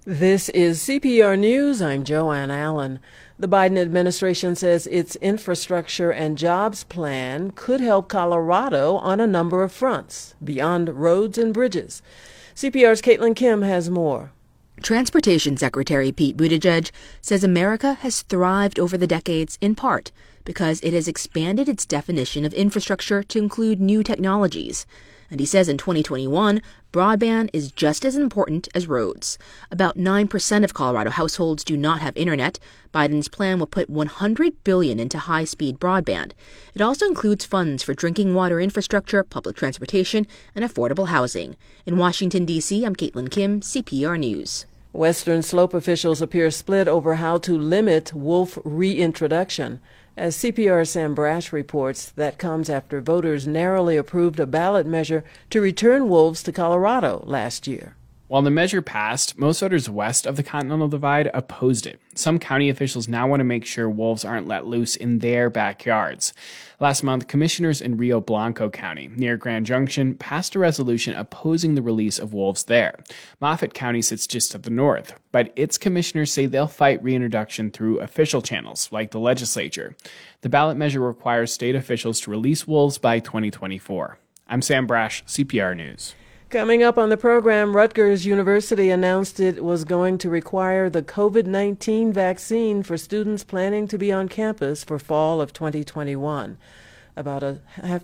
This is CPR News. I'm Joanne Allen. The Biden administration says its infrastructure and jobs plan could help Colorado on a number of fronts, beyond roads and bridges. CPR's Caitlin Kim has more. Transportation Secretary Pete Buttigieg says America has thrived over the decades in part because it has expanded its definition of infrastructure to include new technologies. And he says in 2021, broadband is just as important as roads. About 9% of Colorado households do not have internet. Biden's plan will put $100 billion into high-speed broadband. It also includes funds for drinking water infrastructure, public transportation, and affordable housing. In Washington, D.C., I'm Caitlin Kim, CPR News. Western Slope officials appear split over how to limit wolf reintroduction. As CPR's Sam Brash reports, that comes after voters narrowly approved a ballot measure to return wolves to Colorado last year. While the measure passed, most voters west of the Continental Divide opposed it. Some county officials now want to make sure wolves aren't let loose in their backyards. Last month, commissioners in Rio Blanco County, near Grand Junction, passed a resolution opposing the release of wolves there. Moffat County sits just to the north, but its commissioners say they'll fight reintroduction through official channels, like the legislature. The ballot measure requires state officials to release wolves by 2024. I'm Sam Brash, CPR News. Coming up on the program, Rutgers University announced it was going to require the COVID-19 vaccine for students planning to be on campus for fall of 2021. About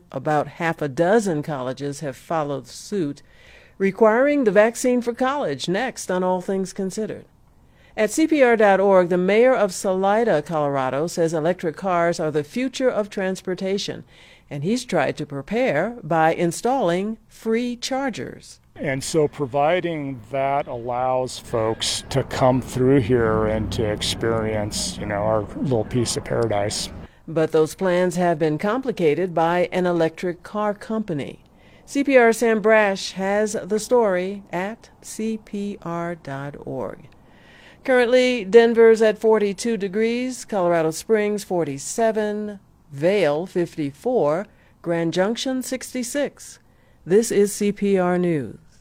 half a dozen colleges have followed suit, requiring the vaccine for college next on All Things Considered. At CPR.org, the mayor of Salida, Colorado, says electric cars are the future of transportation, and he's tried to prepare by installing free chargers. And so providing that allows folks to come through here and to experience, our little piece of paradise. But those plans have been complicated by an electric car company. CPR Sam Brash has the story at CPR.org. Currently, Denver's at 42 degrees, Colorado Springs 47, Vail 54, Grand Junction 66. This is CPR News.